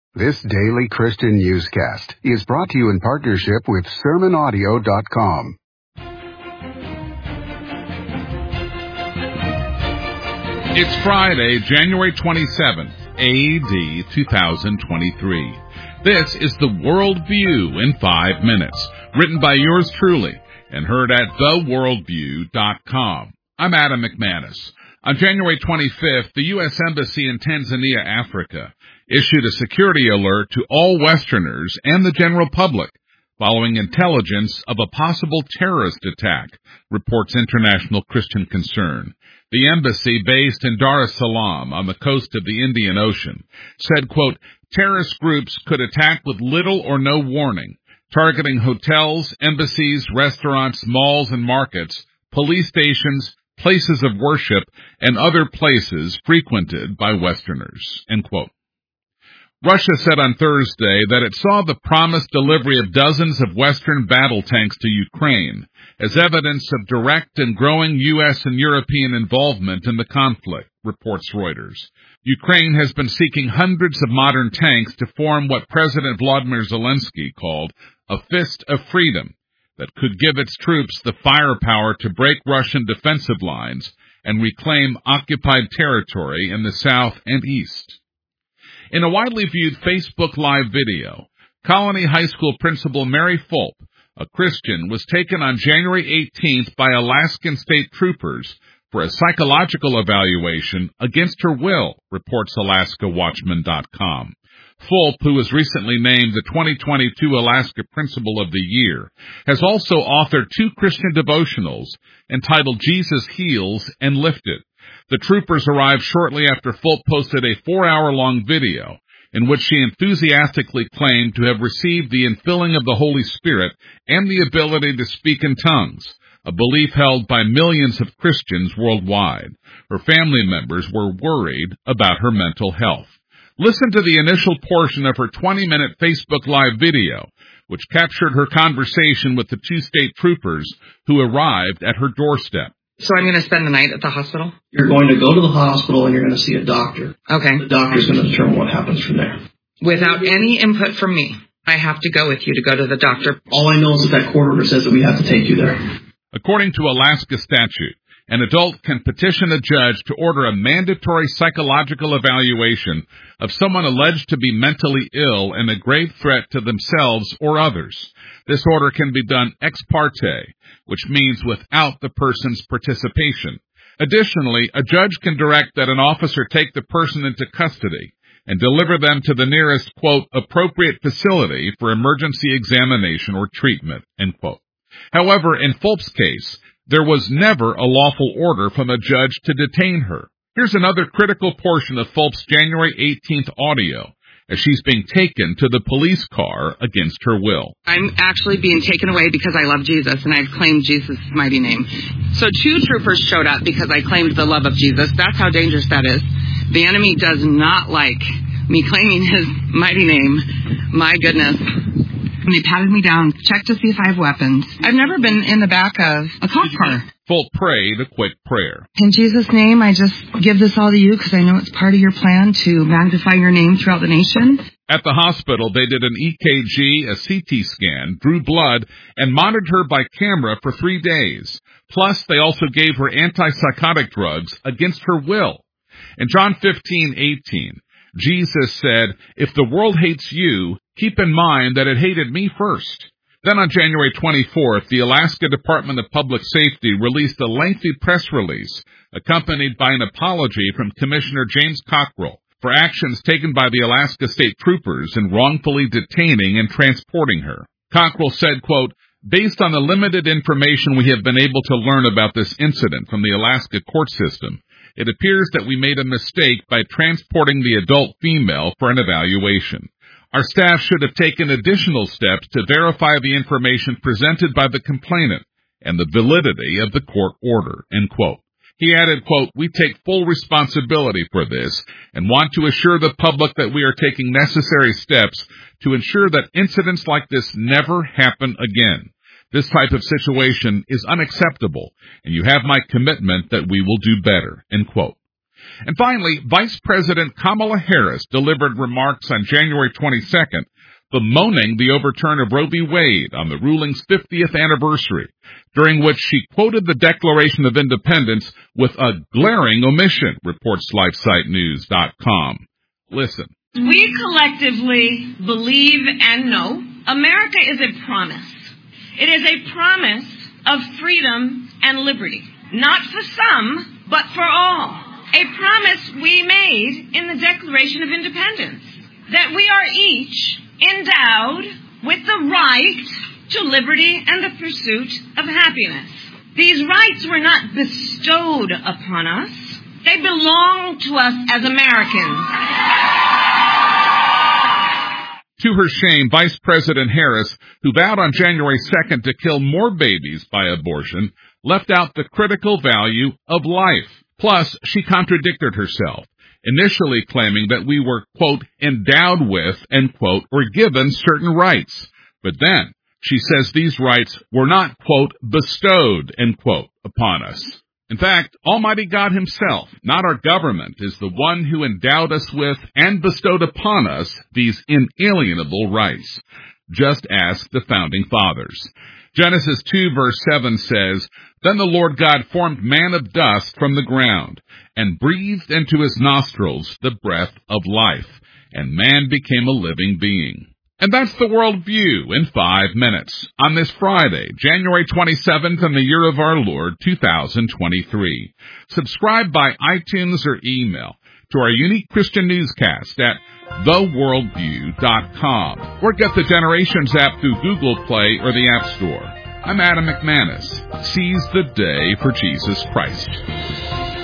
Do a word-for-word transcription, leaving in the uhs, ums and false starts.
This daily Christian newscast is brought to you in partnership with sermon audio dot com. It's Friday, January twenty-seventh, A D two thousand twenty-three. This is the Worldview in five minutes, written by yours truly and heard at the worldview dot com. I'm Adam McManus. On January twenty-fifth, the U S Embassy in Tanzania, Africa, issued a security alert to all Westerners and the general public following intelligence of a possible terrorist attack, reports International Christian Concern. The embassy, based in Dar es Salaam on the coast of the Indian Ocean, said, quote, terrorist groups could attack with little or no warning, targeting hotels, embassies, restaurants, malls and markets, police stations, places of worship, and other places frequented by Westerners, end quote. Russia said on Thursday that it saw the promised delivery of dozens of Western battle tanks to Ukraine as evidence of direct and growing U S and European involvement in the conflict, reports Reuters. Ukraine has been seeking hundreds of modern tanks to form what President Volodymyr Zelensky called a fist of freedom that could give its troops the firepower to break Russian defensive lines and reclaim occupied territory in the south and east. In a widely viewed Facebook Live video, Colony High School principal Mary Fulp, a Christian, was taken on January eighteenth by Alaskan state troopers for a psychological evaluation against her will, reports Alaska Watchman dot com. Fulp, who was recently named the twenty twenty-two Alaska Principal of the Year, has also authored two Christian devotionals entitled Jesus Heals and Lifted. The troopers arrived shortly after Fulp posted a four-hour-long video in which she enthusiastically claimed to have received the infilling of the Holy Spirit and the ability to speak in tongues, a belief held by millions of Christians worldwide. Her family members were worried about her mental health. Listen to the initial portion of her twenty-minute Facebook Live video, which captured her conversation with the two state troopers who arrived at her doorstep. So I'm going to spend the night at the hospital? You're going to go to the hospital and you're going to see a doctor. Okay. The doctor's going to determine what happens from there. Without any input from me, I have to go with you to go to the doctor. All I know is that that court order says that we have to take you there. According to Alaska statute, an adult can petition a judge to order a mandatory psychological evaluation of someone alleged to be mentally ill and a grave threat to themselves or others. This order can be done ex parte, which means without the person's participation. Additionally, a judge can direct that an officer take the person into custody and deliver them to the nearest, quote, appropriate facility for emergency examination or treatment, end quote. However, in Fulp's case, there was never a lawful order from a judge to detain her. Here's another critical portion of Fulp's January eighteenth audio as she's being taken to the police car against her will. I'm actually being taken away because I love Jesus, and I've claimed Jesus' mighty name. So two troopers showed up because I claimed the love of Jesus. That's how dangerous that is. The enemy does not like me claiming his mighty name. My goodness. And they patted me down, checked to see if I have weapons. I've never been in the back of a cop car. Fulp prayed a quick prayer. In Jesus' name, I just give this all to you because I know it's part of your plan to magnify your name throughout the nation. At the hospital, they did an E K G, a C T scan, drew blood, and monitored her by camera for three days. Plus, they also gave her antipsychotic drugs against her will. In John fifteen eighteen, Jesus said, if the world hates you, keep in mind that it hated me first. Then on January twenty-fourth, the Alaska Department of Public Safety released a lengthy press release accompanied by an apology from Commissioner James Cockrell for actions taken by the Alaska State Troopers in wrongfully detaining and transporting her. Cockrell said, quote, based on the limited information we have been able to learn about this incident from the Alaska court system, it appears that we made a mistake by transporting the adult female for an evaluation. Our staff should have taken additional steps to verify the information presented by the complainant and the validity of the court order, end quote. He added, quote, we take full responsibility for this and want to assure the public that we are taking necessary steps to ensure that incidents like this never happen again. This type of situation is unacceptable, and you have my commitment that we will do better, end quote. And finally, Vice President Kamala Harris delivered remarks on January twenty-second, bemoaning the overturn of Roe v. Wade on the ruling's fiftieth anniversary, during which she quoted the Declaration of Independence with a glaring omission, reports LifeSite News dot com. Listen. We collectively believe and know America is a promise. It is a promise of freedom and liberty, not for some, but for all. A promise we made in the Declaration of Independence, that we are each endowed with the right to liberty and the pursuit of happiness. These rights were not bestowed upon us. They belong to us as Americans. To her shame, Vice President Harris, who vowed on January second to kill more babies by abortion, left out the critical value of life. Plus, she contradicted herself, initially claiming that we were, quote, endowed with, end quote, or given certain rights. But then, she says these rights were not, quote, bestowed, end quote, upon us. In fact, Almighty God himself, not our government, is the one who endowed us with and bestowed upon us these inalienable rights. Just ask the founding fathers. Genesis two verse seven says, Then the Lord God formed man of dust from the ground, and breathed into his nostrils the breath of life, and man became a living being. And that's the World View in five minutes on this Friday, January twenty-seventh in the year of our Lord, two thousand twenty-three. Subscribe by iTunes or email to our unique Christian newscast at the worldview dot com, or get the Generations app through Google Play or the App Store. I'm Adam McManus. Seize the day for Jesus Christ.